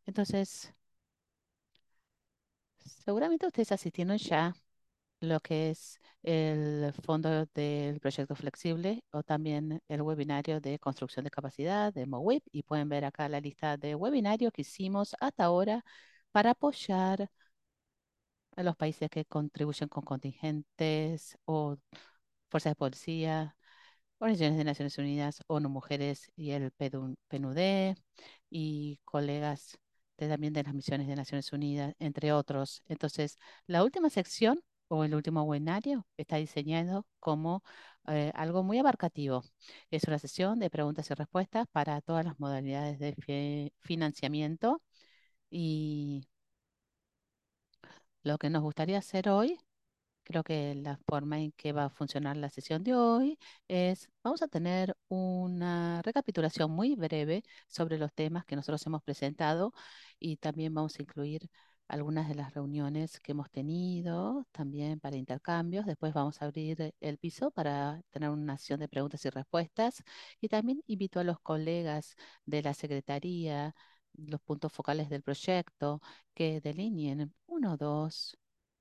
Entonces, seguramente ustedes asistieron ya lo que es el fondo del proyecto flexible o también el webinario de construcción de capacidad de MOWIP y pueden ver acá la lista de webinarios que hicimos hasta ahora para apoyar a los países que contribuyen con contingentes o fuerzas de policía, organizaciones de Naciones Unidas, ONU Mujeres y el PNUD y colegas también de las misiones de Naciones Unidas, entre otros. Entonces, la última sección o el último webinario está diseñado como algo muy abarcativo. Es una sesión de preguntas y respuestas para todas las modalidades de financiamiento y lo que nos gustaría hacer hoy. Creo que la forma en que va a funcionar la sesión de hoy es, vamos a tener una recapitulación muy breve sobre los temas que nosotros hemos presentado y también vamos a incluir algunas de las reuniones que hemos tenido también para intercambios. Después vamos a abrir el piso para tener una sesión de preguntas y respuestas y también invito a los colegas de la Secretaría, los puntos focales del proyecto, que delineen uno o dos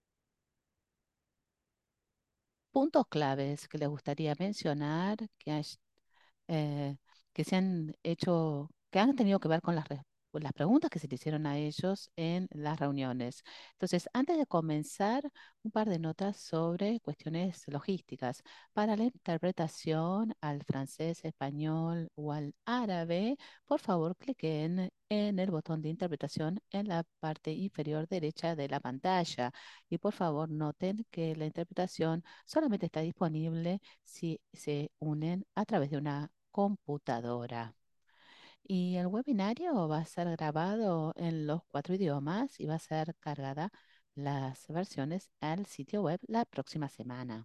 puntos claves que les gustaría mencionar, eh, que se han hecho, que han tenido que ver con con las preguntas que se le hicieron a ellos en las reuniones. Entonces, antes de comenzar, un par de notas sobre cuestiones logísticas. Para la interpretación al francés, español o al árabe, por favor, cliquen en el botón de interpretación en la parte inferior derecha de la pantalla. Y por favor, noten que la interpretación solamente está disponible si se unen a través de una computadora. Y el webinario va a ser grabado en los cuatro idiomas y va a ser cargada las versiones al sitio web la próxima semana.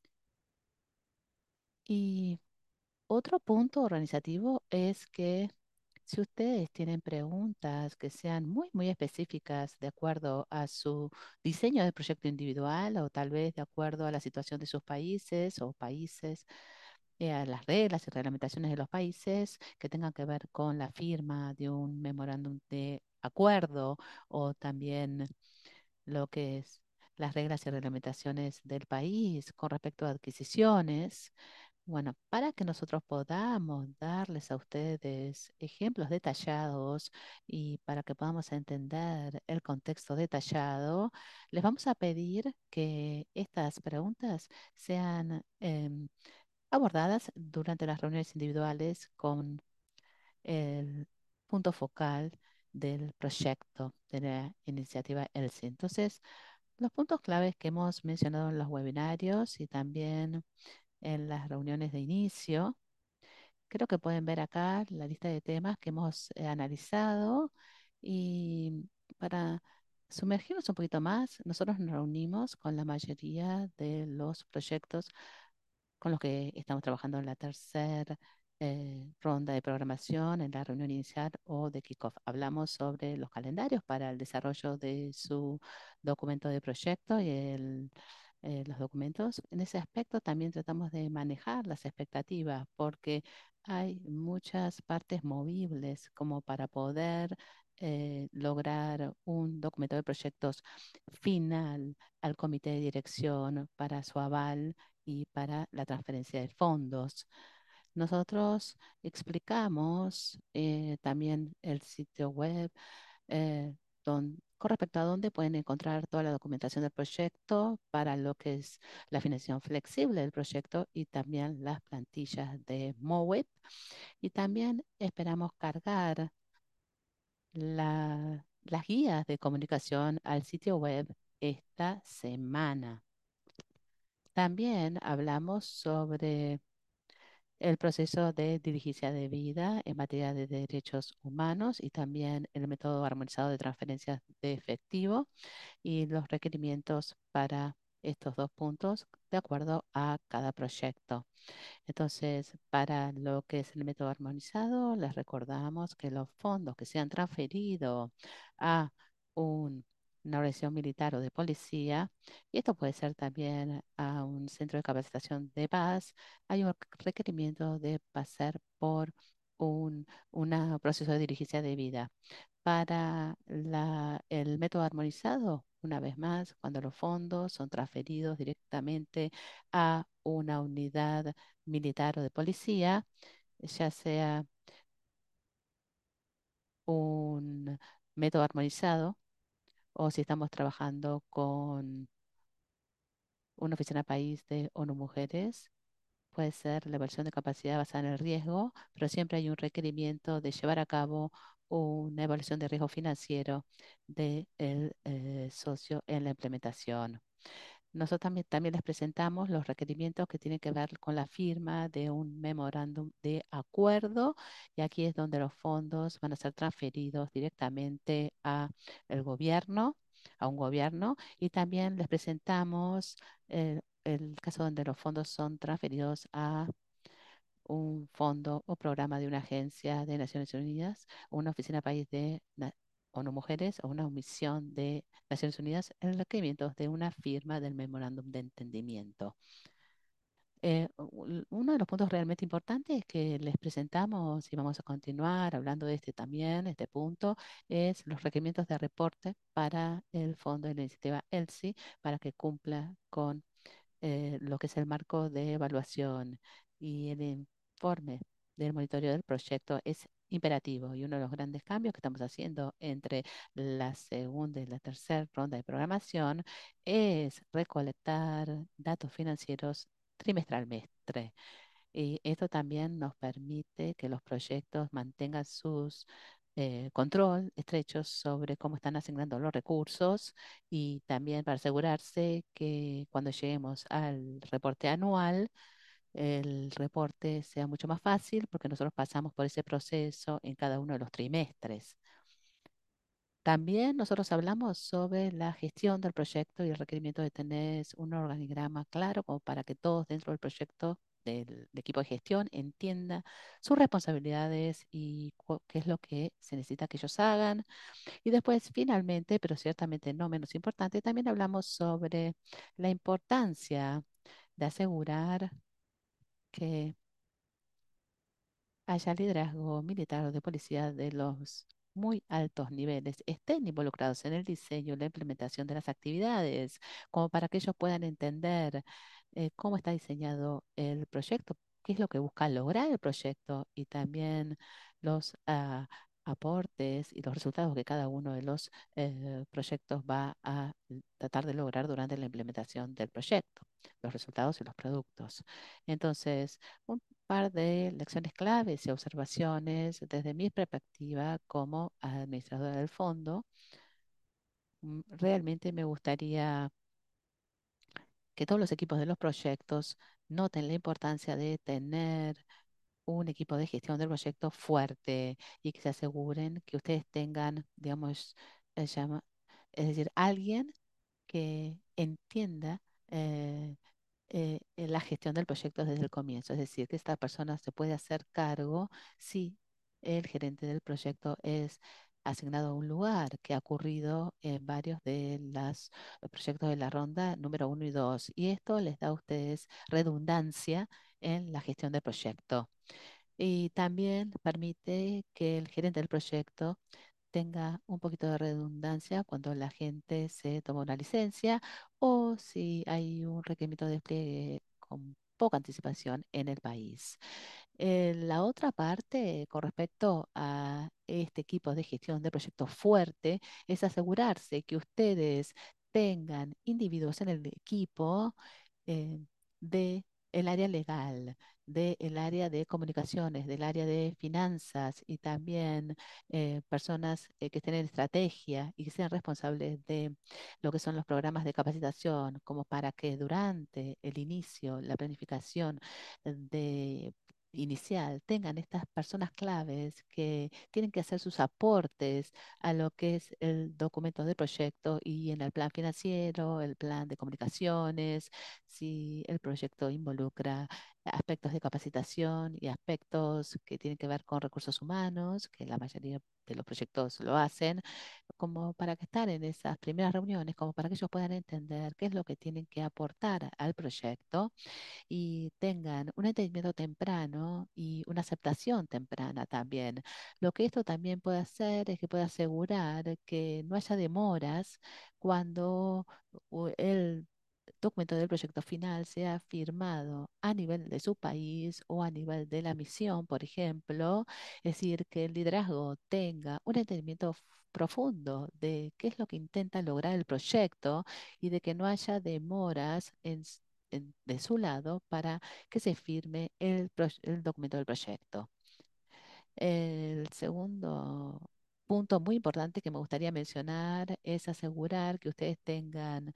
Y otro punto organizativo es que si ustedes tienen preguntas que sean muy específicas de acuerdo a su diseño de proyecto individual o tal vez de acuerdo a la situación de sus países o países, a las reglas y reglamentaciones de los países que tengan que ver con la firma de un memorándum de acuerdo o también lo que es las reglas y reglamentaciones del país con respecto a adquisiciones. Bueno, para que nosotros podamos darles a ustedes ejemplos detallados y para que podamos entender el contexto detallado, les vamos a pedir que estas preguntas sean abordadas durante las reuniones individuales con el punto focal del proyecto de la iniciativa ELSI. Entonces, los puntos claves que hemos mencionado en los webinarios y también en las reuniones de inicio, creo que pueden ver acá la lista de temas que hemos analizado y para sumergirnos un poquito más, nosotros nos reunimos con la mayoría de los proyectos con los que estamos trabajando en la tercera ronda de programación, en la reunión inicial o de kickoff. Hablamos sobre los calendarios para el desarrollo de su documento de proyecto y los documentos. En ese aspecto también tratamos de manejar las expectativas porque hay muchas partes movibles como para poder lograr un documento de proyectos final al comité de dirección para su aval y para la transferencia de fondos. Nosotros explicamos también el sitio web con respecto a dónde pueden encontrar toda la documentación del proyecto para lo que es la financiación flexible del proyecto y también las plantillas de MOWIP. Y también esperamos cargar las guías de comunicación al sitio web esta semana. También hablamos sobre el proceso de diligencia de vida en materia de derechos humanos y también el método armonizado de transferencias de efectivo y los requerimientos para estos dos puntos de acuerdo a cada proyecto. Entonces, para lo que es el método armonizado, les recordamos que los fondos que se han transferido a una organización militar o de policía, y esto puede ser también a un centro de capacitación de paz, hay un requerimiento de pasar por un proceso de diligencia de vida. Para el método armonizado, una vez más, cuando los fondos son transferidos directamente a una unidad militar o de policía, ya sea un método armonizado o si estamos trabajando con una oficina país de ONU Mujeres, puede ser la evaluación de capacidad basada en el riesgo, pero siempre hay un requerimiento de llevar a cabo una evaluación de riesgo financiero del socio en la implementación. Nosotros también les presentamos los requerimientos que tienen que ver con la firma de un memorándum de acuerdo y aquí es donde los fondos van a ser transferidos directamente a el gobierno, a un gobierno y también les presentamos el caso donde los fondos son transferidos a un fondo o programa de una agencia de Naciones Unidas, una oficina país de ONU Mujeres o una misión de Naciones Unidas en requerimientos de una firma del memorándum de entendimiento. Uno de los puntos realmente importantes que les presentamos y vamos a continuar hablando de este también, este punto, es los requerimientos de reporte para el fondo de la iniciativa ELSI para que cumpla con lo que es el marco de evaluación y el informe del monitoreo del proyecto es imperativo y uno de los grandes cambios que estamos haciendo entre la segunda y la tercera ronda de programación es recolectar datos financieros trimestralmente. Y esto también nos permite que los proyectos mantengan sus control estrechos sobre cómo están asignando los recursos y también para asegurarse que cuando lleguemos al reporte anual, el reporte sea mucho más fácil porque nosotros pasamos por ese proceso en cada uno de los trimestres. También nosotros hablamos sobre la gestión del proyecto y el requerimiento de tener un organigrama claro como para que todos dentro del proyecto del equipo de gestión entienda sus responsabilidades y qué es lo que se necesita que ellos hagan. Y después, finalmente, pero ciertamente no menos importante, también hablamos sobre la importancia de asegurar que haya liderazgo militar o de policía de los muy altos niveles estén involucrados en el diseño y la implementación de las actividades, como para que ellos puedan entender cómo está diseñado el proyecto, qué es lo que busca lograr el proyecto y también los aportes y los resultados que cada uno de los proyectos va a tratar de lograr durante la implementación del proyecto, los resultados y los productos. Entonces, par de lecciones claves y observaciones desde mi perspectiva como administradora del fondo. Realmente me gustaría que todos los equipos de los proyectos noten la importancia de tener un equipo de gestión del proyecto fuerte y que se aseguren que ustedes tengan, digamos, es decir, alguien que entienda la gestión del proyecto desde el comienzo. Es decir, que esta persona se puede hacer cargo si el gerente del proyecto es asignado a un lugar, que ha ocurrido en varios de los proyectos de la ronda número uno y dos. Y esto les da a ustedes redundancia en la gestión del proyecto. Y también permite que el gerente del proyecto tenga un poquito de redundancia cuando la gente se toma una licencia o si hay un requerimiento de despliegue con poca anticipación en el país. La otra parte con respecto a este equipo de gestión de proyectos fuerte es asegurarse que ustedes tengan individuos en el equipo eh, de el área legal, del área de comunicaciones, del área de finanzas y también personas que estén en estrategia y que sean responsables de lo que son los programas de capacitación, como para que durante el inicio, la planificación de inicial tengan estas personas claves que tienen que hacer sus aportes a lo que es el documento de proyecto y en el plan financiero, el plan de comunicaciones, si el proyecto involucra aspectos de capacitación y aspectos que tienen que ver con recursos humanos, que la mayoría de los proyectos lo hacen, como para que estar en esas primeras reuniones, como para que ellos puedan entender qué es lo que tienen que aportar al proyecto y tengan un entendimiento temprano y una aceptación temprana también. Lo que esto también puede hacer es que puede asegurar que no haya demoras cuando el documento del proyecto final sea firmado a nivel de su país o a nivel de la misión, por ejemplo. Es decir, que el liderazgo tenga un entendimiento profundo de qué es lo que intenta lograr el proyecto y de que no haya demoras de su lado para que se firme el documento del proyecto. El segundo punto muy importante que me gustaría mencionar es asegurar que ustedes tengan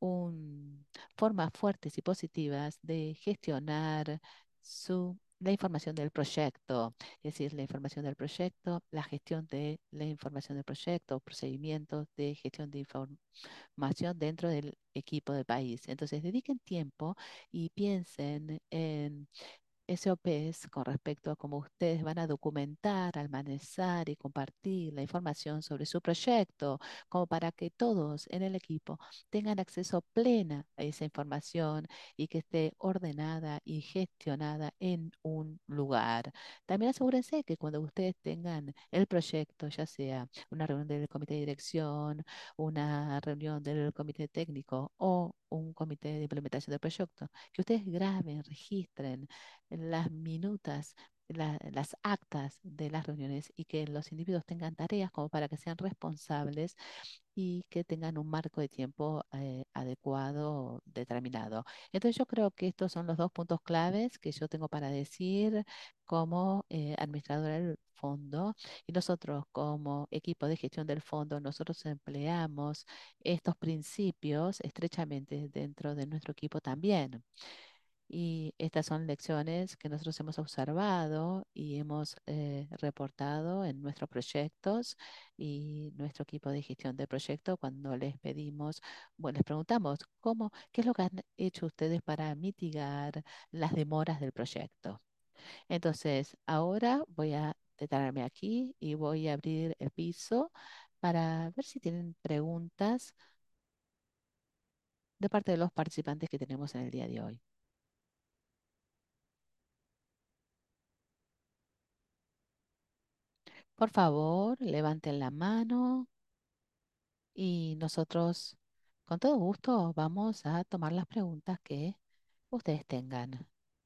formas fuertes y positivas de gestionar la información del proyecto, es decir, la información del proyecto, la gestión de la información del proyecto, procedimientos de gestión de información dentro del equipo del país. Entonces, dediquen tiempo y piensen en SOPs con respecto a cómo ustedes van a documentar, almacenar y compartir la información sobre su proyecto, como para que todos en el equipo tengan acceso plena a esa información y que esté ordenada y gestionada en un lugar. También asegúrense que cuando ustedes tengan el proyecto, ya sea una reunión del comité de dirección, una reunión del comité técnico o un comité de implementación del proyecto, que ustedes graben, registren las minutas, las actas de las reuniones y que los individuos tengan tareas como para que sean responsables y que tengan un marco de tiempo adecuado, determinado. Entonces yo creo que estos son los dos puntos claves que yo tengo para decir como administradora del fondo y nosotros como equipo de gestión del fondo, nosotros empleamos estos principios estrechamente dentro de nuestro equipo también. Y estas son lecciones que nosotros hemos observado y hemos reportado en nuestros proyectos y nuestro equipo de gestión de proyecto cuando les pedimos, bueno, les preguntamos qué es lo que han hecho ustedes para mitigar las demoras del proyecto. Entonces, ahora voy a detenerme aquí y voy a abrir el piso para ver si tienen preguntas de parte de los participantes que tenemos en el día de hoy. Por favor, levanten la mano y nosotros, con todo gusto, vamos a tomar las preguntas que ustedes tengan.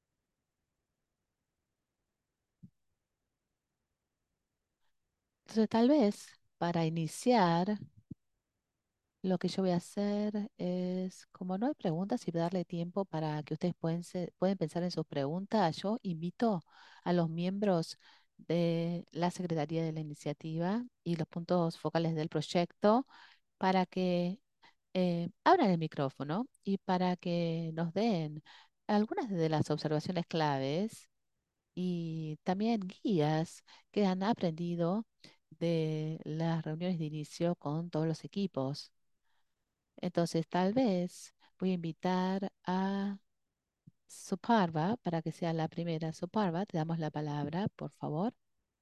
Entonces, tal vez para iniciar, lo que yo voy a hacer es, como no hay preguntas y darle tiempo para que ustedes pueden pensar en sus preguntas, yo invito a los miembros de la Secretaría de la Iniciativa y los puntos focales del proyecto para que abran el micrófono y para que nos den algunas de las observaciones claves y también guías que han aprendido de las reuniones de inicio con todos los equipos. Entonces, tal vez voy a invitar a Suparva para que sea la primera. Suparva, te damos la palabra, por favor.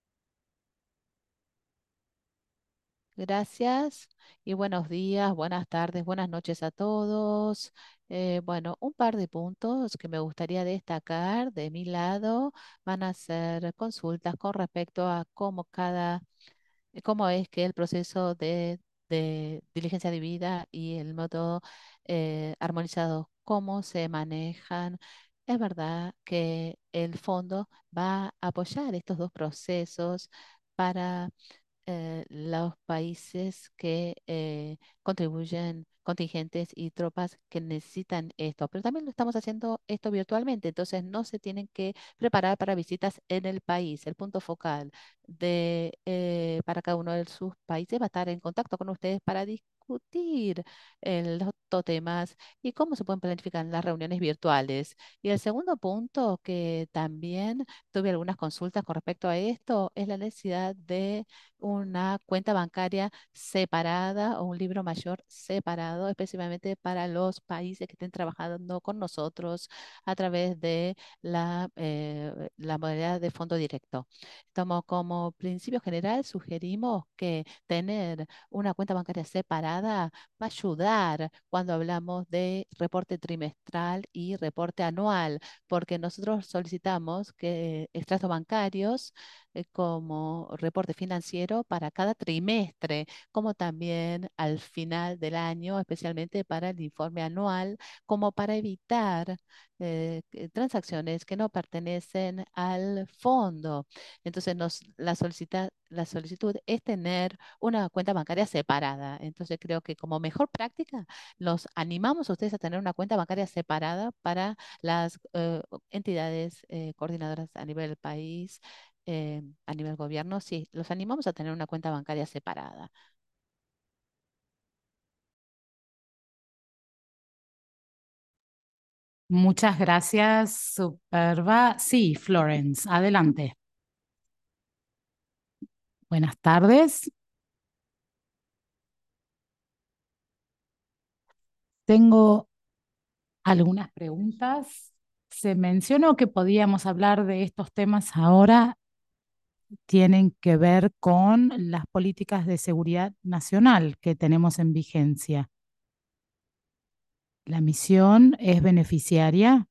Gracias y buenos días, buenas tardes, buenas noches a todos. Bueno, un par de puntos que me gustaría destacar de mi lado van a ser consultas con respecto a cómo es que el proceso de diligencia de vida y el método armonizado, cómo se manejan. Es verdad que el fondo va a apoyar estos dos procesos para los países que contribuyen contingentes y tropas que necesitan esto, pero también lo estamos haciendo esto virtualmente, entonces no se tienen que preparar para visitas en el país. El punto focal para cada uno de sus países va a estar en contacto con ustedes para discutir los temas y cómo se pueden planificar las reuniones virtuales. Y el segundo punto que también tuve algunas consultas con respecto a esto es la necesidad de una cuenta bancaria separada o un libro mayor separado, específicamente para los países que estén trabajando con nosotros a través de la modalidad de fondo directo. Como principio general, sugerimos que tener una cuenta bancaria separada va a ayudar cuando hablamos de reporte trimestral y reporte anual, porque nosotros solicitamos que extractos bancarios como reporte financiero para cada trimestre, como también al final del año, especialmente para el informe anual, como para evitar transacciones que no pertenecen al fondo. Entonces, la solicitud es tener una cuenta bancaria separada. Entonces, creo que como mejor práctica, los animamos a ustedes a tener una cuenta bancaria separada para las entidades coordinadoras a nivel país, a nivel gobierno. Sí, los animamos a tener una cuenta bancaria separada. Muchas gracias, Superva. Sí, Florence, adelante. Buenas tardes. Tengo algunas preguntas. Se mencionó que podíamos hablar de estos temas ahora. Tienen que ver con las políticas de seguridad nacional que tenemos en vigencia. La misión es beneficiaria,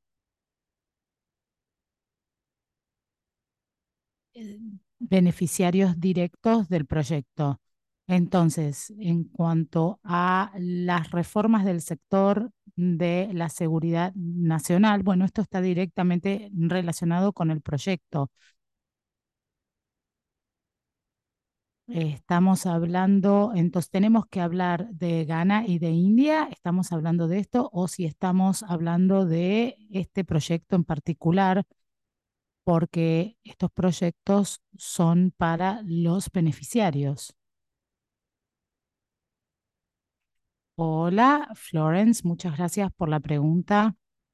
eh, beneficiarios directos del proyecto. Entonces, en cuanto a las reformas del sector de la seguridad nacional, bueno, esto está directamente relacionado con el proyecto. Estamos hablando, entonces tenemos que hablar de Ghana y de India, estamos hablando de esto, o si estamos hablando de este proyecto en particular, porque estos proyectos son para los beneficiarios. Hola, Florence, muchas gracias por la pregunta.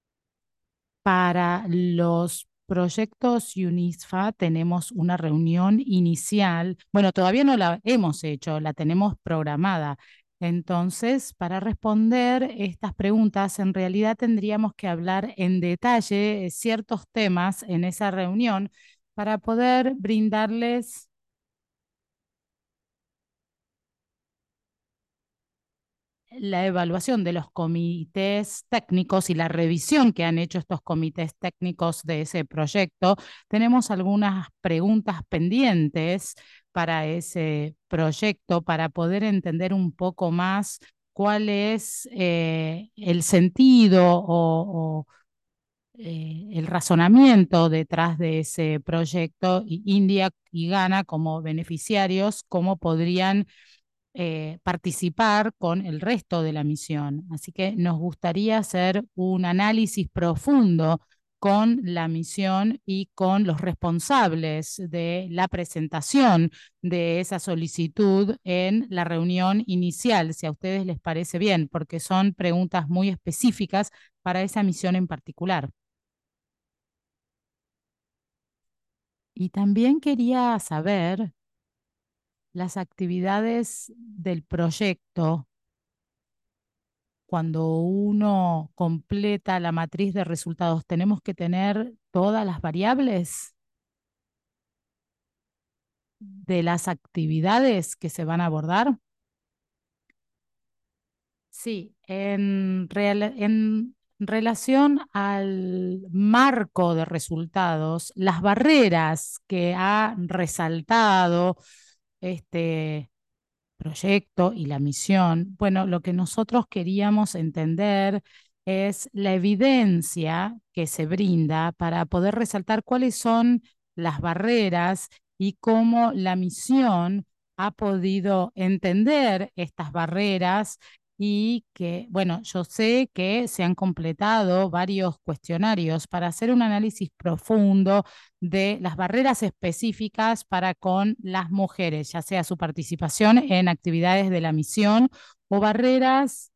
Para los proyectos UNISFA tenemos una reunión inicial. Bueno, todavía no la hemos hecho, la tenemos programada. Entonces, para responder estas preguntas, en realidad tendríamos que hablar en detalle ciertos temas en esa reunión para poder brindarles la evaluación de los comités técnicos y la revisión que han hecho estos comités técnicos de ese proyecto. Tenemos algunas preguntas pendientes para ese proyecto para poder entender un poco más cuál es el sentido o el razonamiento detrás de ese proyecto y India y Ghana como beneficiarios, cómo podrían participar con el resto de la misión. Así que nos gustaría hacer un análisis profundo con la misión y con los responsables de la presentación de esa solicitud en la reunión inicial, si a ustedes les parece bien, porque son preguntas muy específicas para esa misión en particular. Y también quería saber las actividades del proyecto cuando uno completa la matriz de resultados, tenemos que tener todas las variables de las actividades que se van a abordar. Sí, en relación al marco de resultados, las barreras que ha resaltado este proyecto y la misión, bueno, lo que nosotros queríamos entender es la evidencia que se brinda para poder resaltar cuáles son las barreras y cómo la misión ha podido entender estas barreras y que, bueno, yo sé que se han completado varios cuestionarios para hacer un análisis profundo de las barreras específicas para con las mujeres, ya sea su participación en actividades de la misión o barreras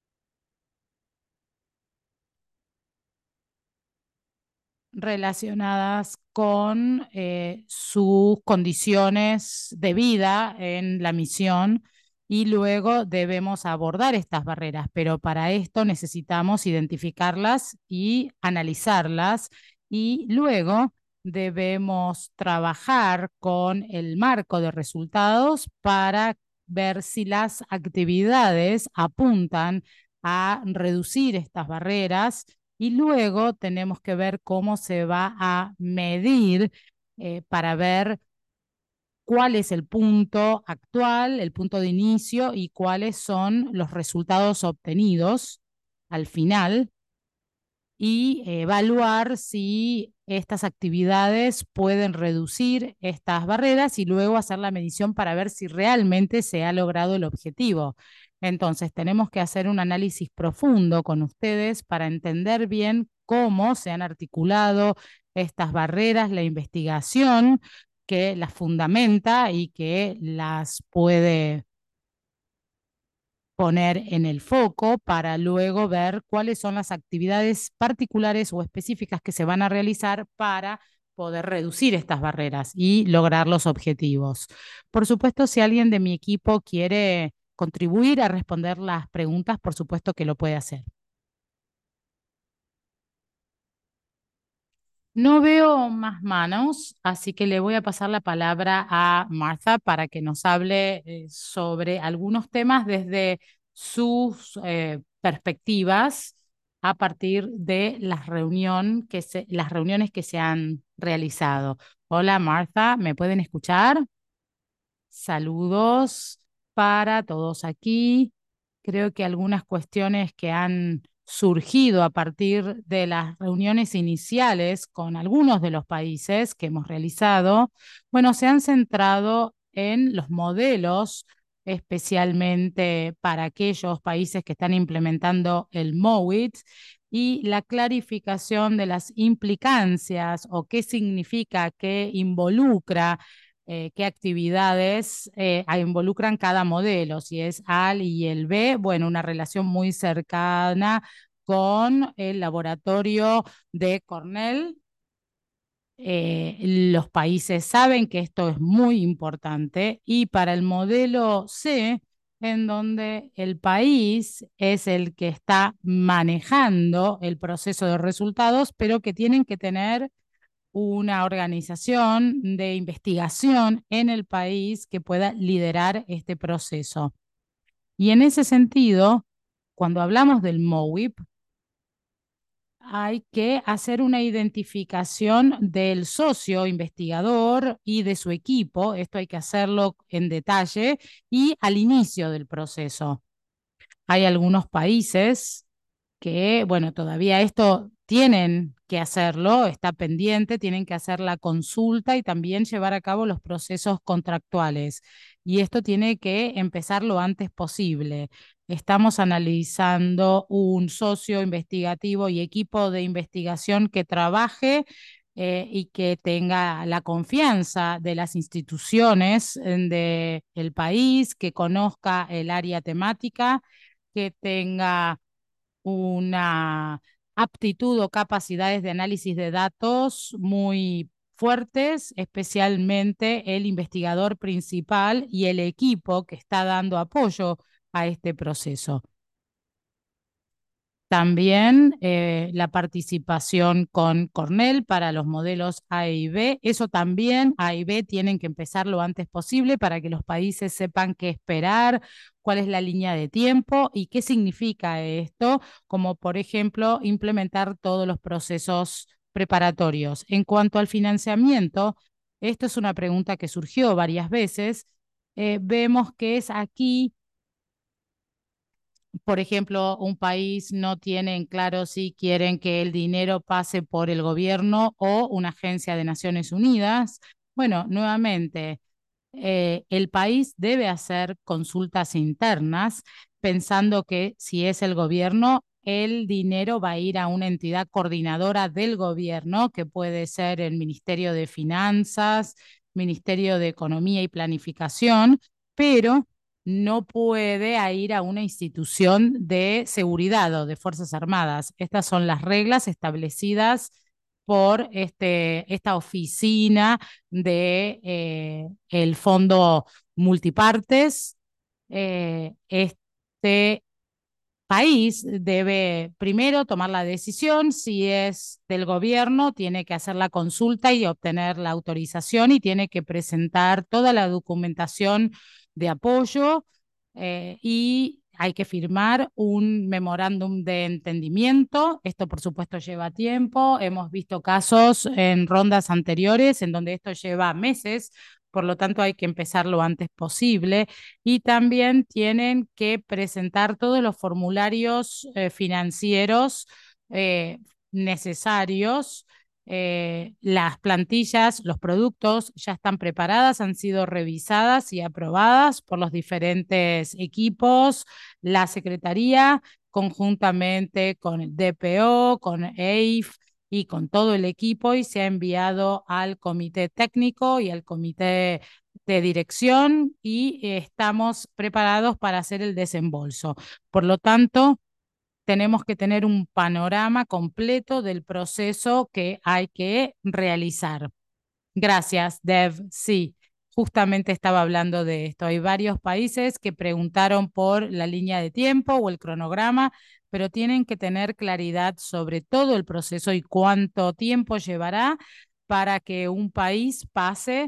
relacionadas con sus condiciones de vida en la misión y luego debemos abordar estas barreras, pero para esto necesitamos identificarlas y analizarlas y luego debemos trabajar con el marco de resultados para ver si las actividades apuntan a reducir estas barreras y luego tenemos que ver cómo se va a medir para ver cuál es el punto actual, el punto de inicio y cuáles son los resultados obtenidos al final y evaluar si estas actividades pueden reducir estas barreras y luego hacer la medición para ver si realmente se ha logrado el objetivo. Entonces, tenemos que hacer un análisis profundo con ustedes para entender bien cómo se han articulado estas barreras, la investigación que las fundamenta y que las puede poner en el foco para luego ver cuáles son las actividades particulares o específicas que se van a realizar para poder reducir estas barreras y lograr los objetivos. Por supuesto, si alguien de mi equipo quiere contribuir a responder las preguntas, por supuesto que lo puede hacer. No veo más manos, así que le voy a pasar la palabra a Martha para que nos hable sobre algunos temas desde sus perspectivas a partir de las reuniones que se han realizado. Hola Martha, ¿me pueden escuchar? Saludos para todos aquí. Creo que algunas cuestiones que han surgido a partir de las reuniones iniciales con algunos de los países que hemos realizado, bueno, se han centrado en los modelos, especialmente para aquellos países que están implementando el MOWIT y la clarificación de las implicancias o qué significa, qué involucra qué actividades involucran cada modelo, si es A y el B, bueno, una relación muy cercana con el laboratorio de Cornell. Los países saben que esto es muy importante y para el modelo C, en donde el país es el que está manejando el proceso de resultados, pero que tienen que tener una organización de investigación en el país que pueda liderar este proceso. Y en ese sentido, cuando hablamos del MOWIP, hay que hacer una identificación del socio investigador y de su equipo. Esto hay que hacerlo en detalle y al inicio del proceso. Hay algunos países que, bueno, todavía esto tienen que hacerlo, está pendiente, tienen que hacer la consulta y también llevar a cabo los procesos contractuales. Y esto tiene que empezar lo antes posible. Estamos analizando un socio investigativo y equipo de investigación que trabaje y que tenga la confianza de las instituciones del país, que conozca el área temática, que tenga una aptitud o capacidades de análisis de datos muy fuertes, especialmente el investigador principal y el equipo que está dando apoyo a este proceso. También la participación con Cornell para los modelos A y B. Eso también, A y B, tienen que empezar lo antes posible para que los países sepan qué esperar, cuál es la línea de tiempo y qué significa esto, como por ejemplo implementar todos los procesos preparatorios. En cuanto al financiamiento, esto es una pregunta que surgió varias veces. Vemos que es aquí por ejemplo, un país no tiene en claro si quieren que el dinero pase por el gobierno o una agencia de Naciones Unidas. Bueno, nuevamente, el país debe hacer consultas internas pensando que si es el gobierno, el dinero va a ir a una entidad coordinadora del gobierno, que puede ser el Ministerio de Finanzas, Ministerio de Economía y Planificación, pero no puede ir a una institución de seguridad o de Fuerzas Armadas. Estas son las reglas establecidas por esta oficina de el Fondo Multipartes este país debe primero tomar la decisión. Si es del gobierno, tiene que hacer la consulta y obtener la autorización y tiene que presentar toda la documentación de apoyo, y hay que firmar un memorándum de entendimiento. Esto, por supuesto, lleva tiempo. Hemos visto casos en rondas anteriores en donde esto lleva meses, por lo tanto hay que empezar lo antes posible, y también tienen que presentar todos los formularios financieros eh, necesarios. Las plantillas, los productos ya están preparadas, han sido revisadas y aprobadas por los diferentes equipos, la Secretaría, conjuntamente con el DPO, con EIF y con todo el equipo, y se ha enviado al comité técnico y al comité de dirección, y estamos preparados para hacer el desembolso. Por lo tanto, tenemos que tener un panorama completo del proceso que hay que realizar. Gracias, Dev. Sí, justamente estaba hablando de esto. Hay varios países que preguntaron por la línea de tiempo o el cronograma, pero tienen que tener claridad sobre todo el proceso y cuánto tiempo llevará para que un país pase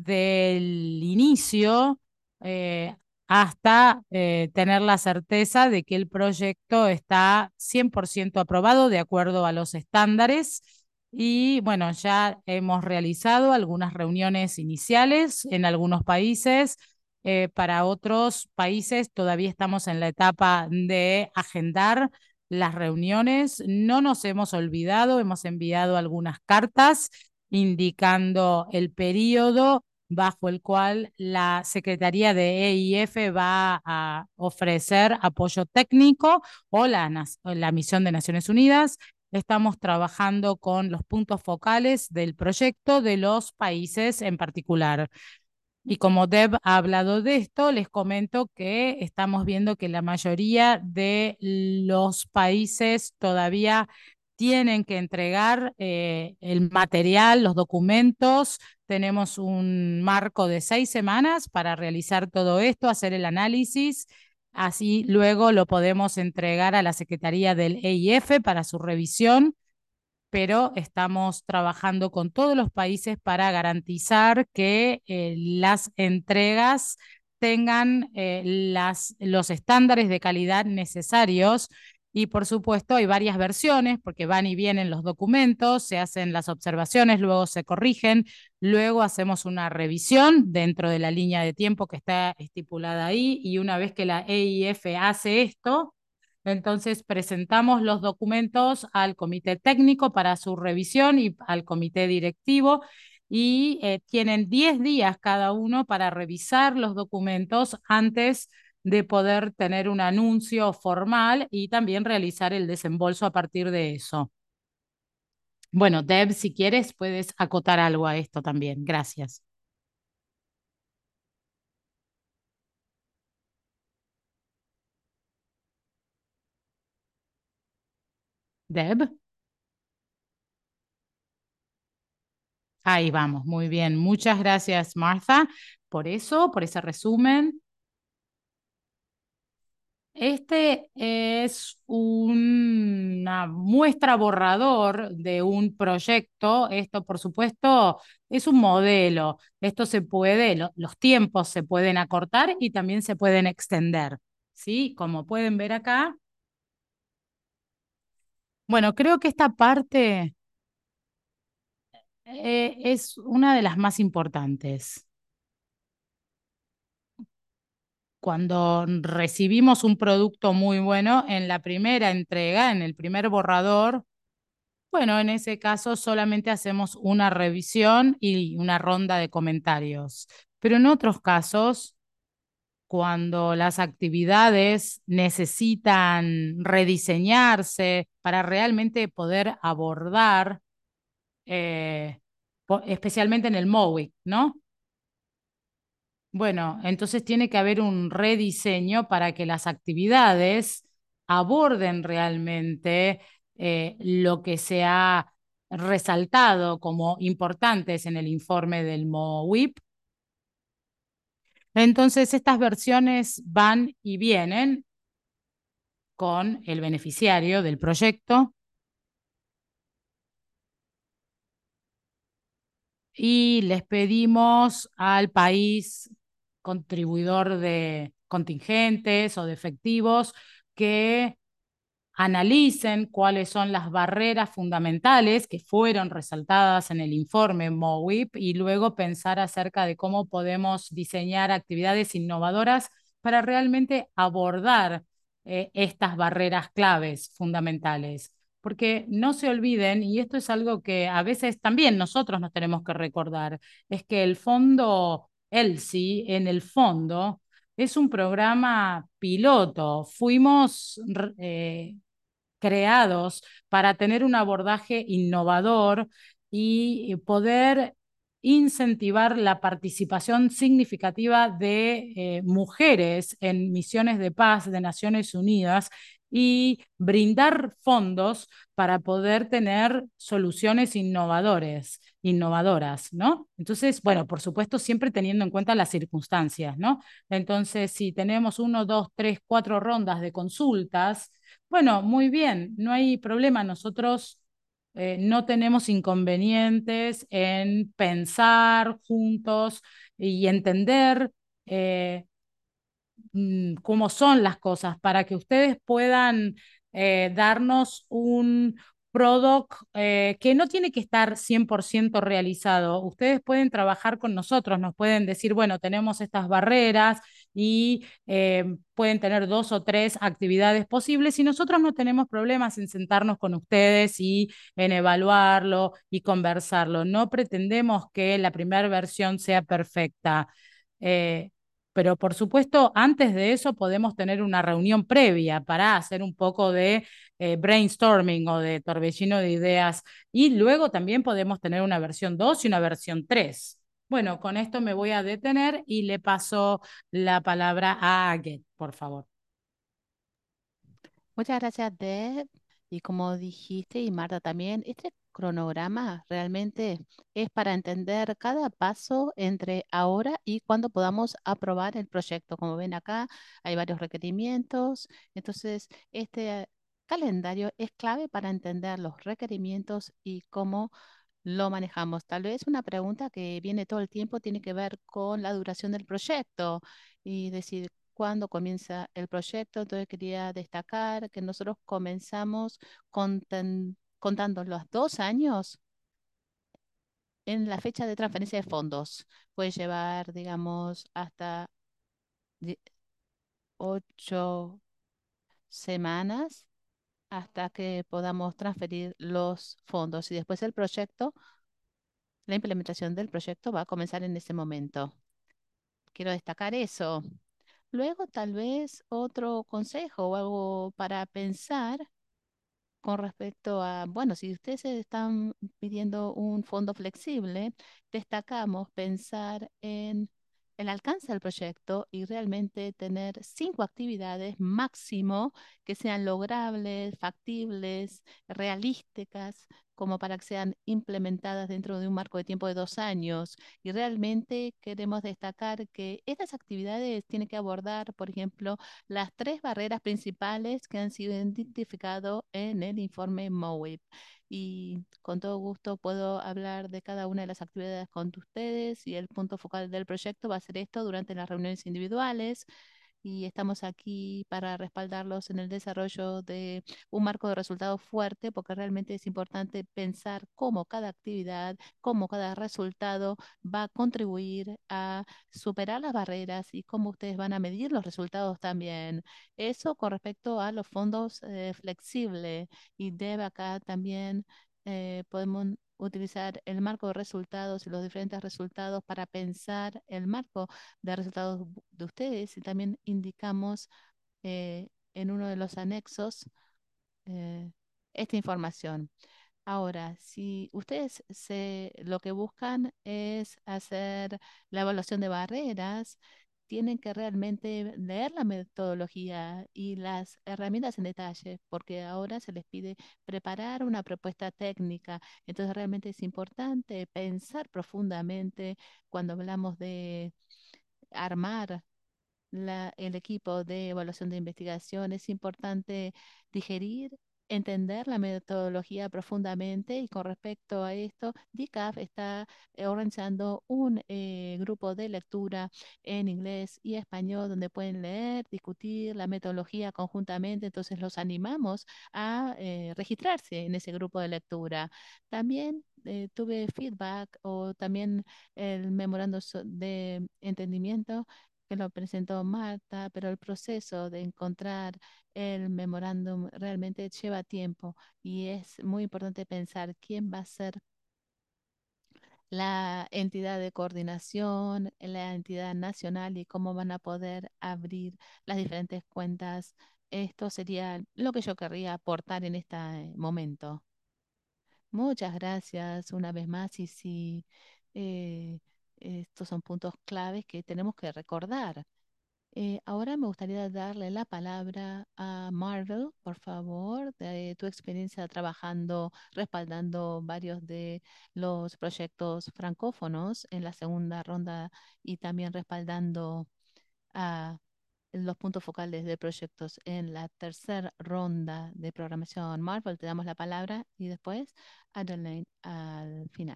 del inicio eh, hasta tener la certeza de que el proyecto está 100% aprobado de acuerdo a los estándares. Y bueno, ya hemos realizado algunas reuniones iniciales en algunos países. Para otros países todavía estamos en la etapa de agendar las reuniones. No nos hemos olvidado, hemos enviado algunas cartas indicando el periodo bajo el cual la Secretaría de EIF va a ofrecer apoyo técnico, o la misión de Naciones Unidas. Estamos trabajando con los puntos focales del proyecto de los países en particular. Y como Deb ha hablado de esto, les comento que estamos viendo que la mayoría de los países todavía tienen que entregar el material, los documentos. Tenemos un marco de 6 semanas para realizar todo esto, hacer el análisis. Así luego lo podemos entregar a la Secretaría del EIF para su revisión, pero estamos trabajando con todos los países para garantizar que las entregas tengan los estándares de calidad necesarios. Y por supuesto hay varias versiones porque van y vienen los documentos, se hacen las observaciones, luego se corrigen, luego hacemos una revisión dentro de la línea de tiempo que está estipulada ahí, y una vez que la EIF hace esto, entonces presentamos los documentos al comité técnico para su revisión y al comité directivo, y tienen 10 días cada uno para revisar los documentos antes de poder tener un anuncio formal y también realizar el desembolso a partir de eso. Bueno, Deb, si quieres, puedes acotar algo a esto también. Gracias. Deb, ahí vamos, muy bien. Muchas gracias, Martha, por eso, por ese resumen. Este es una muestra borrador de un proyecto. Esto, por supuesto, es un modelo. Esto se puede, los tiempos se pueden acortar y también se pueden extender. ¿Sí? Como pueden ver acá. Bueno, creo que esta parte es una de las más importantes. Cuando recibimos un producto muy bueno, en la primera entrega, en el primer borrador, bueno, en ese caso solamente hacemos una revisión y una ronda de comentarios. Pero en otros casos, cuando las actividades necesitan rediseñarse para realmente poder abordar, eh, especialmente en el MOWIC, ¿no? Bueno, entonces tiene que haber un rediseño para que las actividades aborden realmente lo que se ha resaltado como importantes en el informe del MOWIP. Entonces, estas versiones van y vienen con el beneficiario del proyecto y les pedimos al país contribuidor de contingentes o de efectivos que analicen cuáles son las barreras fundamentales que fueron resaltadas en el informe MOWIP y luego pensar acerca de cómo podemos diseñar actividades innovadoras para realmente abordar estas barreras claves fundamentales. Porque no se olviden, y esto es algo que a veces también nosotros nos tenemos que recordar, es que el fondo ELSI, en el fondo, es un programa piloto. Fuimos creados para tener un abordaje innovador y poder incentivar la participación significativa de mujeres en misiones de paz de Naciones Unidas y brindar fondos para poder tener soluciones innovadoras, ¿no? Entonces, bueno, por supuesto, siempre teniendo en cuenta las circunstancias, ¿no? Entonces, si tenemos uno, dos, tres, cuatro rondas de consultas, bueno, muy bien, no hay problema. Nosotros no tenemos inconvenientes en pensar juntos y entender eh, cómo son las cosas para que ustedes puedan darnos un product que no tiene que estar 100% realizado. Ustedes pueden trabajar con nosotros, nos pueden decir, bueno, tenemos estas barreras y pueden tener dos o tres actividades posibles y nosotros no tenemos problemas en sentarnos con ustedes y en evaluarlo y conversarlo. No pretendemos que la primera versión sea perfecta. Eh, pero por supuesto, antes de eso podemos tener una reunión previa para hacer un poco de brainstorming o de torbellino de ideas. Y luego también podemos tener una versión 2 y una versión 3. Bueno, con esto me voy a detener y le paso la palabra a Aget, por favor. Muchas gracias, Deb. Y como dijiste, y Marta también, este cronograma realmente es para entender cada paso entre ahora y cuando podamos aprobar el proyecto. Como ven acá, hay varios requerimientos. Entonces, este calendario es clave para entender los requerimientos y cómo lo manejamos. Tal vez una pregunta que viene todo el tiempo tiene que ver con la duración del proyecto y decir cuándo comienza el proyecto. Entonces quería destacar que nosotros comenzamos contando los 2 años en la fecha de transferencia de fondos. Puede llevar, digamos, hasta die- 8 semanas hasta que podamos transferir los fondos y después el proyecto, la implementación del proyecto va a comenzar en ese momento. Quiero destacar eso. Luego, tal vez otro consejo o algo para pensar con respecto a, bueno, si ustedes están pidiendo un fondo flexible, destacamos pensar en el alcance del proyecto y realmente tener 5 actividades máximo que sean logrables, factibles, realísticas, como para que sean implementadas dentro de un marco de tiempo de 2 años. Y realmente queremos destacar que estas actividades tienen que abordar, por ejemplo, las 3 barreras principales que han sido identificadas en el informe MOWIP. Y con todo gusto puedo hablar de cada una de las actividades con ustedes y el punto focal del proyecto va a ser esto durante las reuniones individuales y estamos aquí para respaldarlos en el desarrollo de un marco de resultados fuerte, porque realmente es importante pensar cómo cada actividad, cómo cada resultado va a contribuir a superar las barreras y cómo ustedes van a medir los resultados también. Eso con respecto a los fondos flexibles y debe acá también podemos utilizar el marco de resultados y los diferentes resultados para pensar el marco de resultados de ustedes y también indicamos en uno de los anexos eh, esta información. Ahora, si ustedes lo que buscan es hacer la evaluación de barreras, tienen que realmente leer la metodología y las herramientas en detalle, porque ahora se les pide preparar una propuesta técnica. Entonces, realmente es importante pensar profundamente cuando hablamos de armar el equipo de evaluación de investigación. Es importante digerir, entender la metodología profundamente y con respecto a esto, DICAF está organizando un grupo de lectura en inglés y español donde pueden leer, discutir la metodología conjuntamente. Entonces los animamos a registrarse en ese grupo de lectura. También tuve feedback o también el memorando de entendimiento que lo presentó Marta, pero el proceso de encontrar el memorándum realmente lleva tiempo y es muy importante pensar quién va a ser la entidad de coordinación, la entidad nacional y cómo van a poder abrir las diferentes cuentas. Esto sería lo que yo querría aportar en este momento. Muchas gracias una vez más y sí, eh, estos son puntos claves que tenemos que recordar. Ahora me gustaría darle la palabra a Marvel, por favor, de tu experiencia trabajando, respaldando varios de los proyectos francófonos en la segunda ronda y también respaldando a los puntos focales de proyectos en la tercera ronda de programación. Marvel, te damos la palabra y después Adeline al final.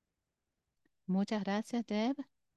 Muchas gracias, Deb.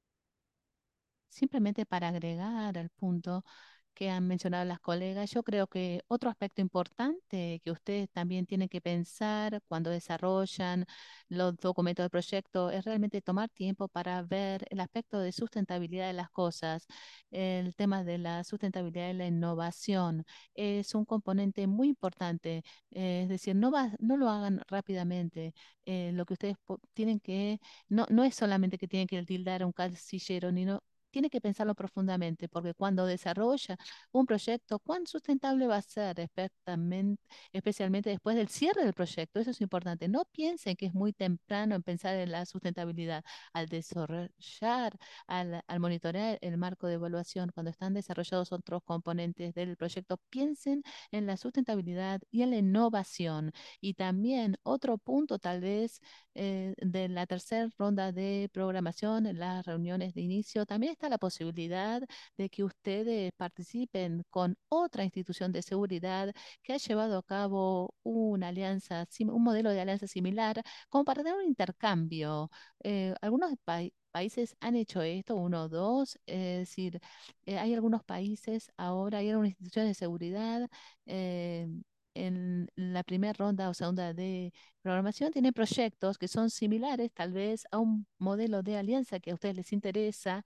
Simplemente para agregar al punto que han mencionado las colegas, yo creo que otro aspecto importante que ustedes también tienen que pensar cuando desarrollan los documentos de proyecto es realmente tomar tiempo para ver el aspecto de sustentabilidad de las cosas. El tema de la sustentabilidad y la innovación es un componente muy importante. Es decir, no lo hagan rápidamente. Lo que ustedes tienen que, no es solamente que tienen que tildar un casillero, ni no, tiene que pensarlo profundamente, porque cuando desarrolla un proyecto, ¿cuán sustentable va a ser, especialmente después del cierre del proyecto? Eso es importante. No piensen que es muy temprano en pensar en la sustentabilidad. Al desarrollar, al monitorear el marco de evaluación, cuando están desarrollados otros componentes del proyecto, piensen en la sustentabilidad y en la innovación. Y también otro punto tal vez de la tercera ronda de programación, en las reuniones de inicio, también está la posibilidad de que ustedes participen con otra institución de seguridad que ha llevado a cabo una alianza, un modelo de alianza similar, como para tener un intercambio. Algunos países han hecho esto, uno o dos, es decir, hay algunos países ahora, hay algunas instituciones de seguridad eh, en la primera ronda o segunda de programación tienen proyectos que son similares tal vez a un modelo de alianza que a ustedes les interesa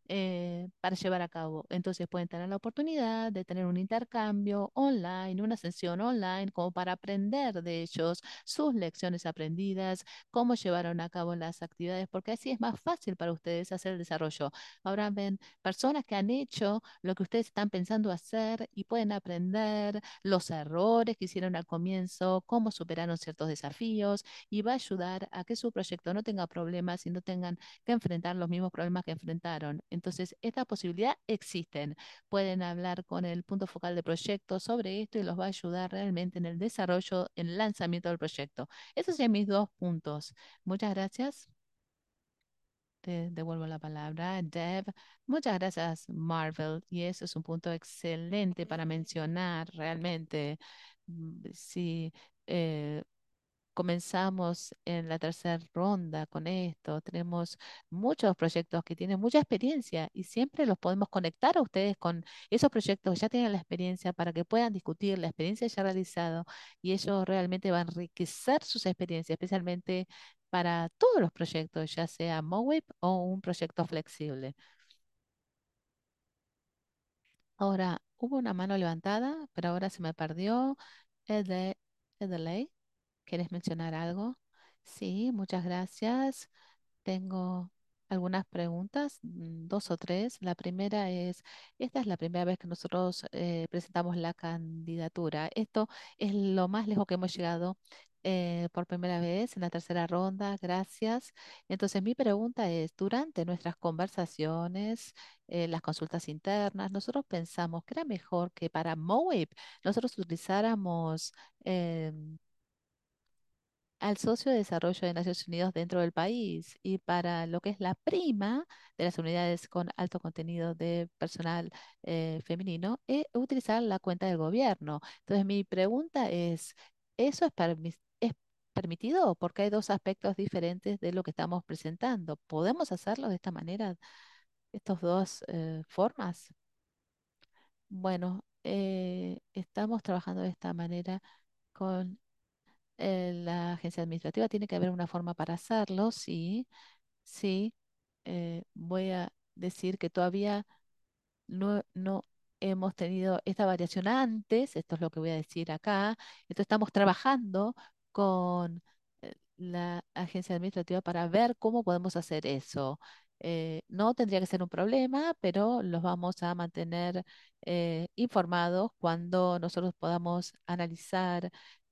para llevar a cabo. Entonces pueden tener la oportunidad de tener un intercambio online, una sesión online, como para aprender de ellos sus lecciones aprendidas, cómo llevaron a cabo las actividades, porque así es más fácil para ustedes hacer el desarrollo. Ahora ven personas que han hecho lo que ustedes están pensando hacer y pueden aprender los errores que hicieron al comienzo, cómo superaron ciertos desafíos y va a ayudar a que su proyecto no tenga problemas y no tengan que enfrentar los mismos problemas que enfrentaron. Entonces, esta posibilidad existen. Pueden hablar con el punto focal de proyecto sobre esto y los va a ayudar realmente en el desarrollo, en el lanzamiento del proyecto. Esos son mis dos puntos. Muchas gracias. Te devuelvo la palabra, Deb. Muchas gracias, Marvel. Y eso es un punto excelente para mencionar realmente. Sí, eh, comenzamos en la tercera ronda con esto. Tenemos muchos proyectos que tienen mucha experiencia y siempre los podemos conectar a ustedes con esos proyectos que ya tienen la experiencia para que puedan discutir la experiencia ya realizado y ello realmente va a enriquecer sus experiencias, especialmente para todos los proyectos, ya sea MOWIP o un proyecto flexible. Ahora, hubo una mano levantada, pero ahora se me perdió. Ede- Edelei, ¿quieres mencionar algo? Sí, muchas gracias. Tengo algunas preguntas, dos o tres. La primera es, esta es la primera vez que nosotros presentamos la candidatura. Esto es lo más lejos que hemos llegado por primera vez en la tercera ronda. Gracias. Entonces, mi pregunta es, durante nuestras conversaciones, las consultas internas, nosotros pensamos que era mejor que para MOEP nosotros utilizáramos al socio de desarrollo de Naciones Unidas dentro del país. Y para lo que es la prima de las unidades con alto contenido de personal femenino, es utilizar la cuenta del gobierno. Entonces, mi pregunta es, ¿eso es permitido? Porque hay dos aspectos diferentes de lo que estamos presentando. ¿Podemos hacerlo de esta manera, estas dos formas? Bueno, estamos trabajando de esta manera con la agencia administrativa. Tiene que haber una forma para hacerlo, sí, sí. Voy a decir que todavía no hemos tenido esta variación antes, esto es lo que voy a decir acá. Entonces estamos trabajando con la agencia administrativa para ver cómo podemos hacer eso. No tendría que ser un problema, pero los vamos a mantener informados cuando nosotros podamos analizar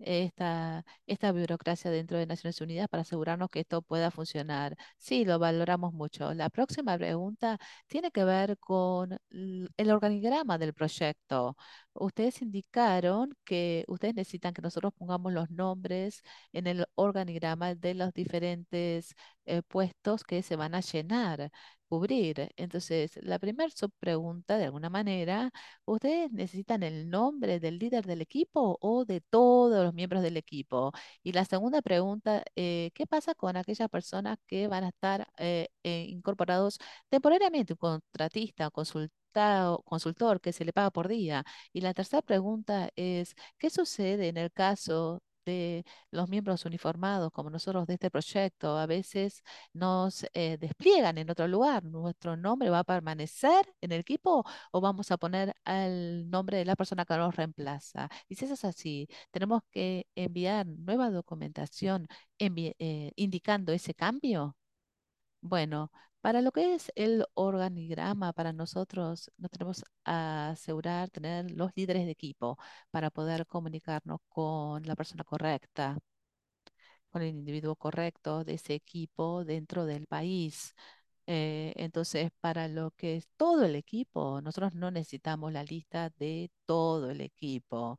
esta burocracia dentro de Naciones Unidas para asegurarnos que esto pueda funcionar. Sí, lo valoramos mucho. La próxima pregunta tiene que ver con el organigrama del proyecto. Ustedes indicaron que ustedes necesitan que nosotros pongamos los nombres en el organigrama de los diferentes puestos que se van a llenar, cubrir. Entonces, la primera subpregunta, de alguna manera, ¿ustedes necesitan el nombre del líder del equipo o de todos los miembros del equipo? Y la segunda pregunta, ¿qué pasa con aquellas personas que van a estar incorporados temporariamente, un contratista o consultor que se le paga por día? Y la tercera pregunta es, ¿qué sucede en el caso de los miembros uniformados como nosotros de este proyecto? A veces nos despliegan en otro lugar. ¿Nuestro nombre va a permanecer en el equipo o vamos a poner al nombre de la persona que nos reemplaza? Y si eso es así, tenemos que enviar nueva documentación indicando ese cambio. Bueno, para lo que es el organigrama, para nosotros nos tenemos que asegurar tener los líderes de equipo para poder comunicarnos con la persona correcta, con el individuo correcto de ese equipo dentro del país. Entonces, para lo que es todo el equipo, nosotros no necesitamos la lista de todo el equipo.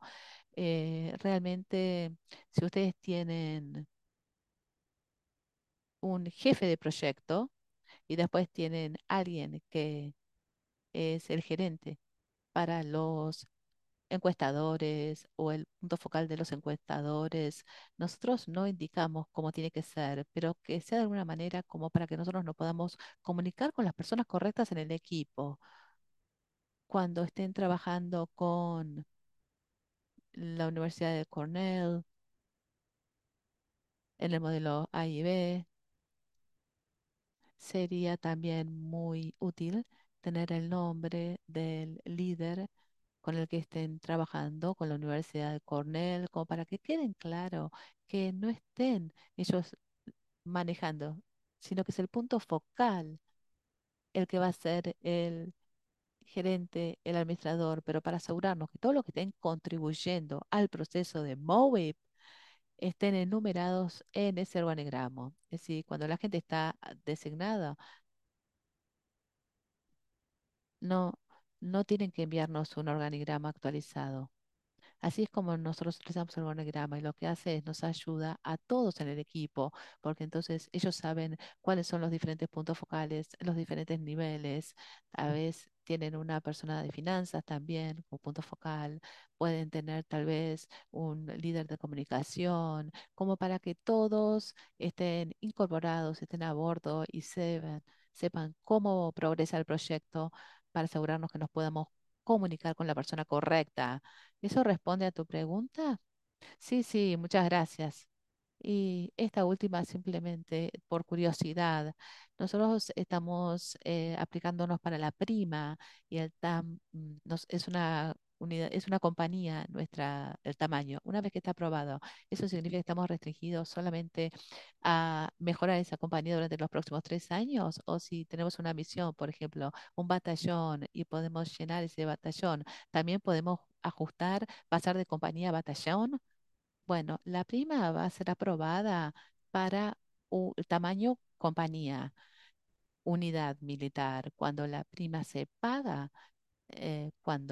Realmente, si ustedes tienen un jefe de proyecto y después tienen alguien que es el gerente para los encuestadores o el punto focal de los encuestadores. Nosotros no indicamos cómo tiene que ser, pero que sea de alguna manera como para que nosotros nos podamos comunicar con las personas correctas en el equipo. Cuando estén trabajando con la Universidad de Cornell en el modelo A y B, sería también muy útil tener el nombre del líder con el que estén trabajando con la Universidad de Cornell, como para que queden claro que no estén ellos manejando, sino que es el punto focal el que va a ser el gerente, el administrador, pero para asegurarnos que todos los que estén contribuyendo al proceso de MOVEP estén enumerados en ese organigrama. Es decir, cuando la gente está designada, no, no tienen que enviarnos un organigrama actualizado. Así es como nosotros utilizamos el organigrama y lo que hace es nos ayuda a todos en el equipo, porque entonces ellos saben cuáles son los diferentes puntos focales, los diferentes niveles. A veces tienen una persona de finanzas también como punto focal, pueden tener tal vez un líder de comunicación, como para que todos estén incorporados, estén a bordo y sepan cómo progresa el proyecto para asegurarnos que nos podamos comunicar con la persona correcta. ¿Eso responde a tu pregunta? Sí, sí, muchas gracias. Y esta última simplemente por curiosidad. Nosotros estamos aplicándonos para la prima y el TAM es una unidad, es una compañía nuestra, el tamaño. Una vez que está aprobado, eso significa que estamos restringidos solamente a mejorar esa compañía durante los próximos 3 años, o si tenemos una misión, por ejemplo, un batallón y podemos llenar ese batallón, también podemos ajustar, pasar de compañía a batallón. Bueno, la prima va a ser aprobada para el tamaño compañía, unidad militar. Cuando la prima se paga, cuando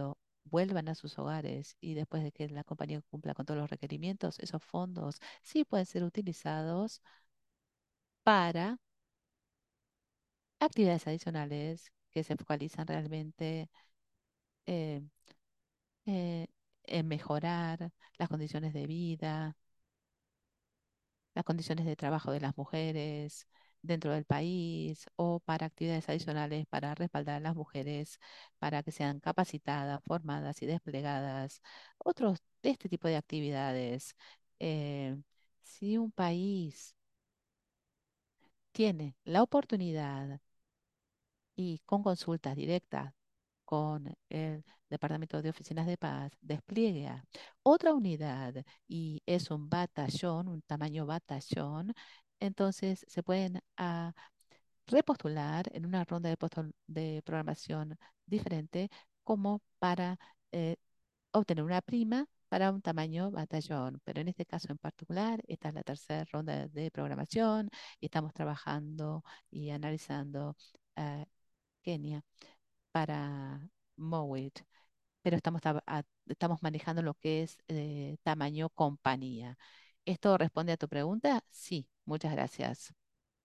vuelvan a sus hogares y después de que la compañía cumpla con todos los requerimientos, esos fondos sí pueden ser utilizados para actividades adicionales que se focalizan realmente eh, eh, en mejorar las condiciones de vida, las condiciones de trabajo de las mujeres dentro del país o para actividades adicionales para respaldar a las mujeres para que sean capacitadas, formadas y desplegadas. Otros de este tipo de actividades. eh, si un país tiene la oportunidad y con consultas directas con el Departamento de Oficinas de Paz, despliegue a otra unidad y es un batallón, un tamaño batallón, entonces se pueden repostular en una ronda de programación diferente como para eh, obtener una prima para un tamaño batallón. Pero en este caso en particular, esta es la tercera ronda de programación y estamos trabajando y analizando Kenia para Mowit, pero estamos manejando lo que es tamaño compañía. ¿Esto responde a tu pregunta? Sí, muchas gracias.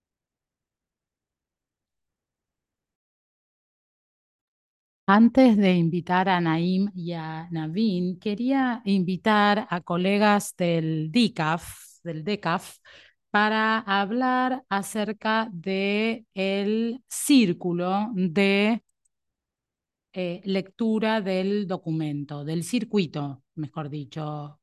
Antes de invitar a Naim y a Naveen, quería invitar a colegas del DECAF, para hablar acerca de el círculo de lectura del documento, del circuito, mejor dicho.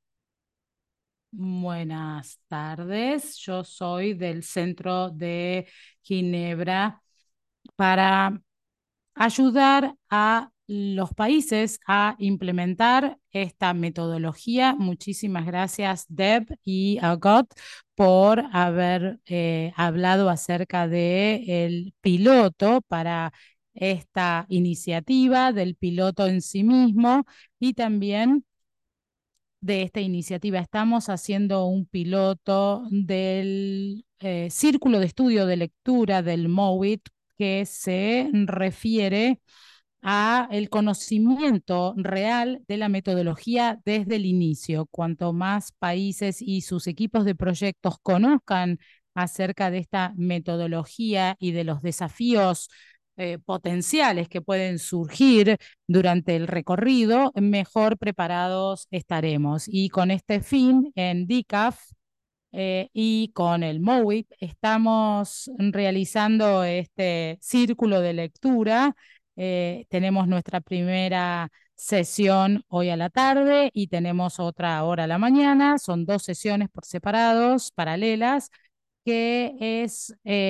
Buenas tardes, yo soy del Centro de Ginebra para ayudar a los países a implementar esta metodología. Muchísimas gracias, Deb y Agot, por haber hablado acerca del piloto para esta iniciativa, del piloto en sí mismo y también de esta iniciativa. Estamos haciendo un piloto del Círculo de Estudio de Lectura del MOWIT que se refiere a el conocimiento real de la metodología desde el inicio. Cuanto más países y sus equipos de proyectos conozcan acerca de esta metodología y de los desafíos potenciales que pueden surgir durante el recorrido, mejor preparados estaremos. Y con este fin, en DICAF y con el MOWIP estamos realizando este círculo de lectura. Tenemos nuestra primera sesión hoy a la tarde y tenemos otra ahora a la mañana. Son dos sesiones por separados, paralelas, que es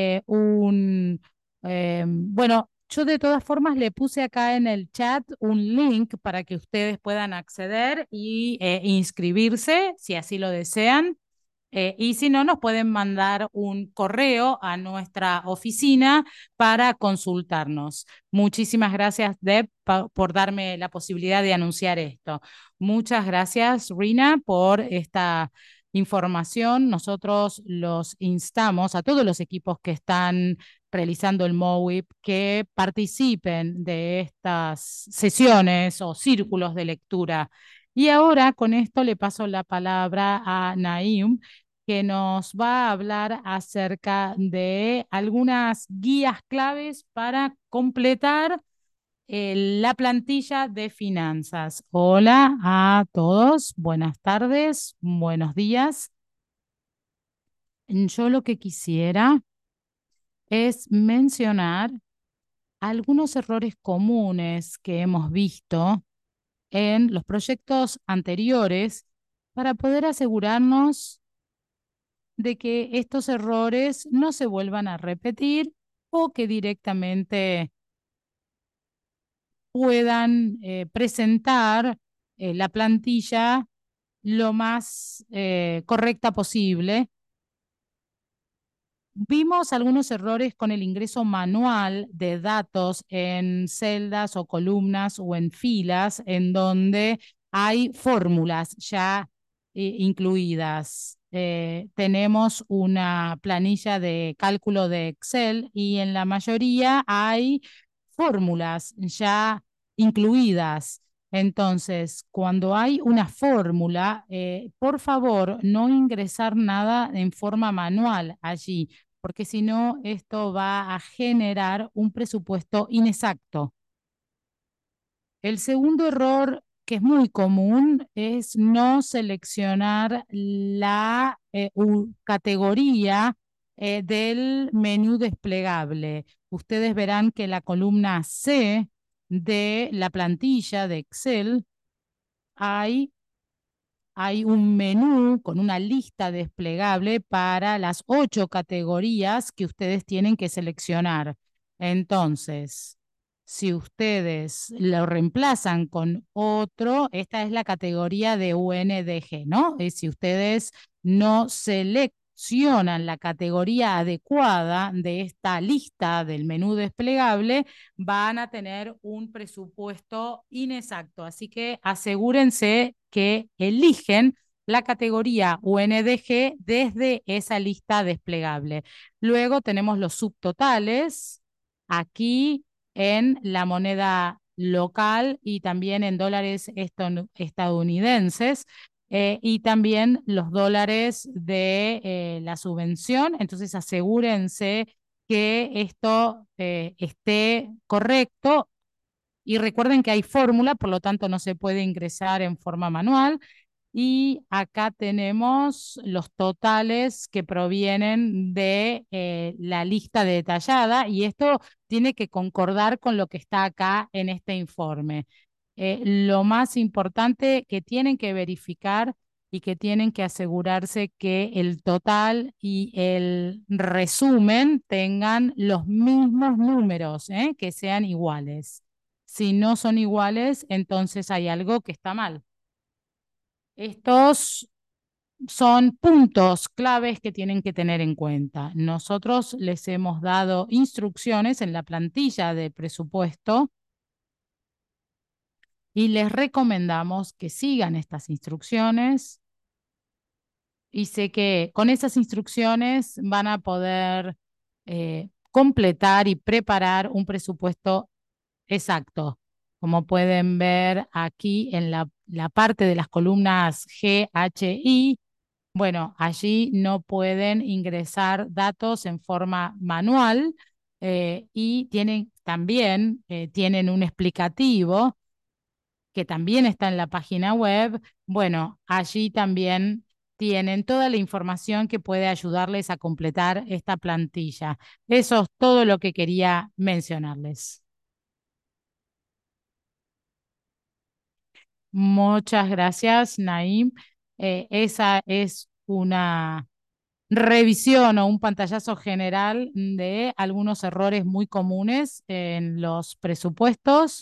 bueno, yo de todas formas le puse acá en el chat un link para que ustedes puedan acceder y inscribirse si así lo desean. Y si no, nos pueden mandar un correo a nuestra oficina para consultarnos. Muchísimas gracias, Deb, por darme la posibilidad de anunciar esto. Muchas gracias, Rina, por esta información. Nosotros los instamos a todos los equipos que están realizando el MOWIP que participen de estas sesiones o círculos de lectura. Y ahora con esto le paso la palabra a Naim, que nos va a hablar acerca de algunas guías claves para completar la plantilla de finanzas. Hola a todos, buenas tardes, buenos días. Yo lo que quisiera es mencionar algunos errores comunes que hemos visto en los proyectos anteriores para poder asegurarnos de que estos errores no se vuelvan a repetir o que directamente puedan presentar la plantilla lo más correcta posible. Vimos algunos errores con el ingreso manual de datos en celdas o columnas o en filas en donde hay fórmulas ya incluidas. Tenemos una planilla de cálculo de Excel y en la mayoría hay fórmulas ya incluidas. Entonces, cuando hay una fórmula, por favor, no ingresar nada en forma manual allí, porque si no, esto va a generar un presupuesto inexacto. El segundo error que es muy común es no seleccionar la categoría del menú desplegable. Ustedes verán que la columna C de la plantilla de Excel hay hay un menú con una lista desplegable para las 8 categorías que ustedes tienen que seleccionar. Entonces, si ustedes lo reemplazan con otro, esta es la categoría de UNDG, ¿no? Si ustedes no seleccionan la categoría adecuada de esta lista del menú desplegable, van a tener un presupuesto inexacto. Así que asegúrense que eligen la categoría UNDG desde esa lista desplegable. Luego tenemos los subtotales aquí en la moneda local y también en dólares estadounidenses. Y también los dólares de la subvención. Entonces asegúrense que esto esté correcto y recuerden que hay fórmula, por lo tanto no se puede ingresar en forma manual. Y acá tenemos los totales que provienen de la lista detallada y esto tiene que concordar con lo que está acá en este informe. Lo más importante que tienen que verificar y que tienen que asegurarse que el total y el resumen tengan los mismos números, que sean iguales. Si no son iguales, entonces hay algo que está mal. Estos son puntos claves que tienen que tener en cuenta. Nosotros les hemos dado instrucciones en la plantilla de presupuesto y les recomendamos que sigan estas instrucciones y sé que con esas instrucciones van a poder completar y preparar un presupuesto exacto. Como pueden ver aquí en la parte de las columnas G, H, I, bueno, allí no pueden ingresar datos en forma manual y tienen un explicativo que también está en la página web. Bueno, allí también tienen toda la información que puede ayudarles a completar esta plantilla. Eso es todo lo que quería mencionarles. Muchas gracias, Naim. Esa es una revisión o un pantallazo general de algunos errores muy comunes en los presupuestos.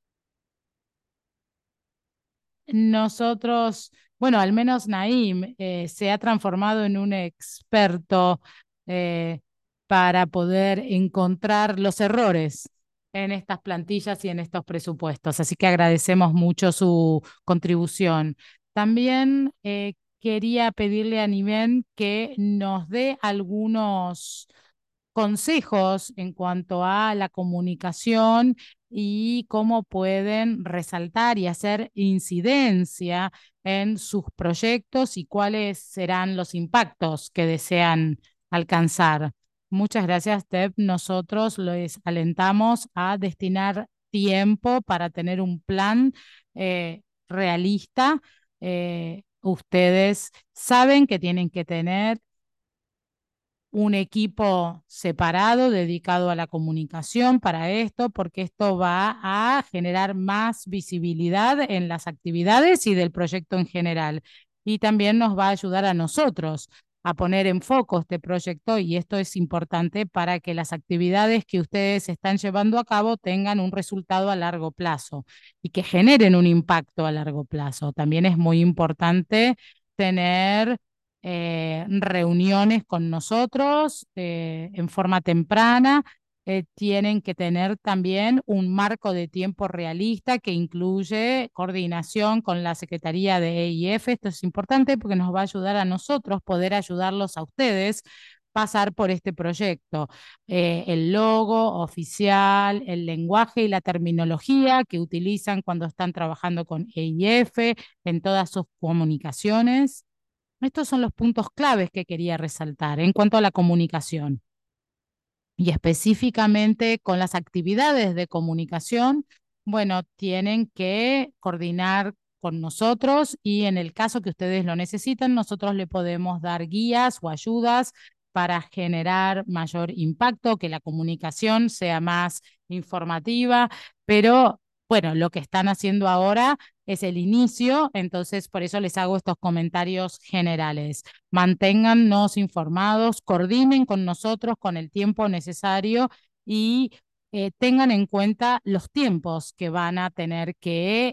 Nosotros, bueno, al menos Naim se ha transformado en un experto eh, para poder encontrar los errores en estas plantillas y en estos presupuestos. Así que agradecemos mucho su contribución. También quería pedirle a Niven que nos dé algunos consejos en cuanto a la comunicación y cómo pueden resaltar y hacer incidencia en sus proyectos y cuáles serán los impactos que desean alcanzar. Muchas gracias, Teb. Nosotros les alentamos a destinar tiempo para tener un plan realista. Ustedes saben que tienen que tener un equipo separado dedicado a la comunicación para esto, porque esto va a generar más visibilidad en las actividades y del proyecto en general. Y también nos va a ayudar a nosotros a poner en foco este proyecto y esto es importante para que las actividades que ustedes están llevando a cabo tengan un resultado a largo plazo y que generen un impacto a largo plazo. También es muy importante tener reuniones con nosotros en forma temprana. Tienen que tener también un marco de tiempo realista que incluye coordinación con la Secretaría de EIF. Esto es importante porque nos va a ayudar a nosotros poder ayudarlos a ustedes pasar por este proyecto. El logo oficial, el lenguaje y la terminología que utilizan cuando están trabajando con EIF en todas sus comunicaciones. Estos son los puntos claves que quería resaltar en cuanto a la comunicación y específicamente con las actividades de comunicación, bueno, tienen que coordinar con nosotros y en el caso que ustedes lo necesiten, nosotros le podemos dar guías o ayudas para generar mayor impacto, que la comunicación sea más informativa, pero bueno, lo que están haciendo ahora es el inicio, entonces por eso les hago estos comentarios generales. Manténgannos informados, coordinen con nosotros con el tiempo necesario y tengan en cuenta los tiempos que van a tener que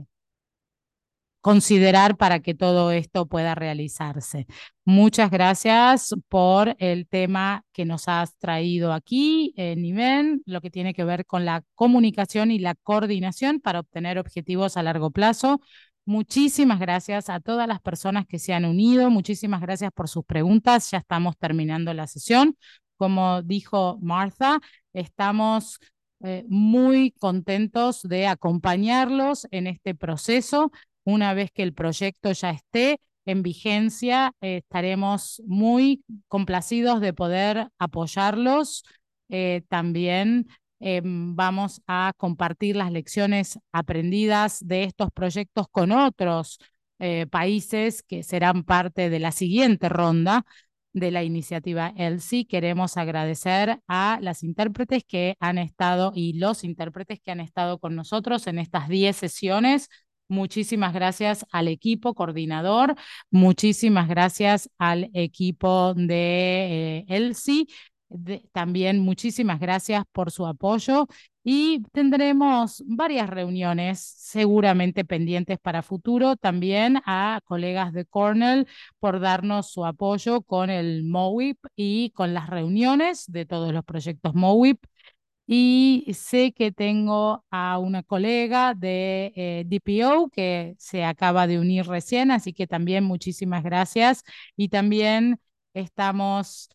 considerar para que todo esto pueda realizarse. Muchas gracias por el tema que nos has traído aquí, Niven, lo que tiene que ver con la comunicación y la coordinación para obtener objetivos a largo plazo. Muchísimas gracias a todas las personas que se han unido. Muchísimas gracias por sus preguntas. Ya estamos terminando la sesión. Como dijo Martha, estamos muy contentos de acompañarlos en este proceso. Una vez que el proyecto ya esté en vigencia, estaremos muy complacidos de poder apoyarlos. También vamos a compartir las lecciones aprendidas de estos proyectos con otros países que serán parte de la siguiente ronda de la iniciativa ELSI. Queremos agradecer a las intérpretes que han estado y los intérpretes que han estado con nosotros en estas 10 sesiones. Muchísimas gracias al equipo coordinador, muchísimas gracias al equipo de ELSI. También muchísimas gracias por su apoyo y tendremos varias reuniones seguramente pendientes para futuro. También a colegas de Cornell por darnos su apoyo con el MOWIP y con las reuniones de todos los proyectos MOWIP. Y sé que tengo a una colega de DPO que se acaba de unir recién, así que también muchísimas gracias. Y también estamos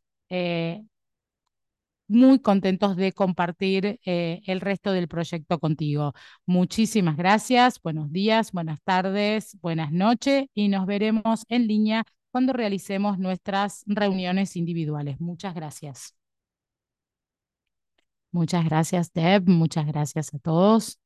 muy contentos de compartir el resto del proyecto contigo. Muchísimas gracias, buenos días, buenas tardes, buenas noches y nos veremos en línea cuando realicemos nuestras reuniones individuales. Muchas gracias. Muchas gracias, Deb. Muchas gracias a todos.